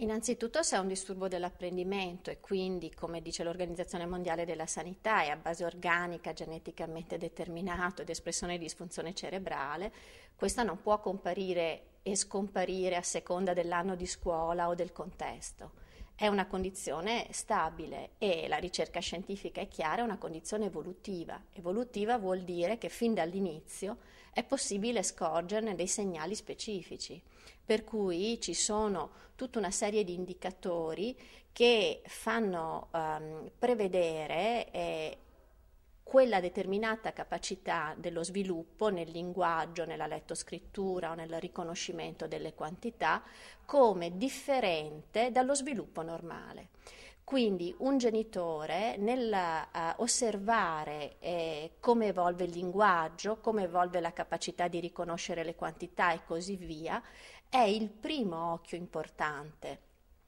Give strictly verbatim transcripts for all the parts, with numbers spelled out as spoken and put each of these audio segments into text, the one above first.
Innanzitutto se è un disturbo dell'apprendimento e quindi, come dice l'Organizzazione Mondiale della Sanità, è a base organica, geneticamente determinato ed espressione di disfunzione cerebrale, questa non può comparire e scomparire a seconda dell'anno di scuola o del contesto. È una condizione stabile e la ricerca scientifica è chiara, è una condizione evolutiva. Evolutiva vuol dire che fin dall'inizio è possibile scorgerne dei segnali specifici, per cui ci sono tutta una serie di indicatori che fanno um, prevedere eh, quella determinata capacità dello sviluppo nel linguaggio, nella lettoscrittura o nel riconoscimento delle quantità come differente dallo sviluppo normale. Quindi un genitore nel uh, osservare eh, come evolve il linguaggio, come evolve la capacità di riconoscere le quantità e così via, è il primo occhio importante.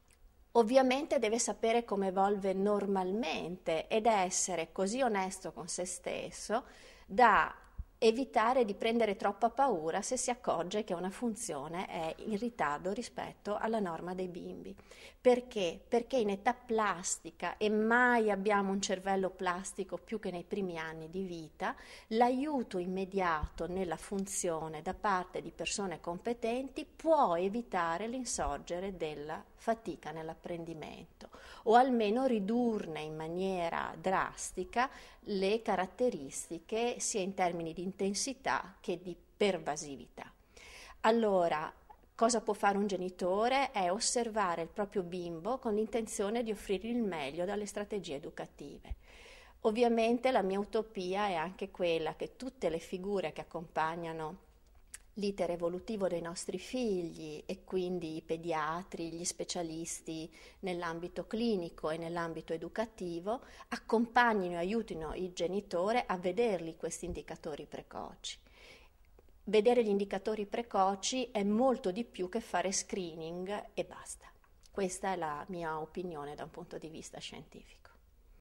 Ovviamente deve sapere come evolve normalmente ed essere così onesto con se stesso da evitare di prendere troppa paura se si accorge che una funzione è in ritardo rispetto alla norma dei bimbi. Perché? Perché in età plastica, e mai abbiamo un cervello plastico più che nei primi anni di vita, l'aiuto immediato nella funzione da parte di persone competenti può evitare l'insorgere della fatica nell'apprendimento o almeno ridurne in maniera drastica le caratteristiche sia in termini di intensità che di pervasività. Allora, cosa può fare un genitore? È osservare il proprio bimbo con l'intenzione di offrirgli il meglio dalle strategie educative. Ovviamente la mia utopia è anche quella che tutte le figure che accompagnano l'iter evolutivo dei nostri figli e quindi i pediatri, gli specialisti nell'ambito clinico e nell'ambito educativo accompagnino e aiutino il genitore a vederli questi indicatori precoci. Vedere gli indicatori precoci è molto di più che fare screening e basta. Questa è la mia opinione da un punto di vista scientifico.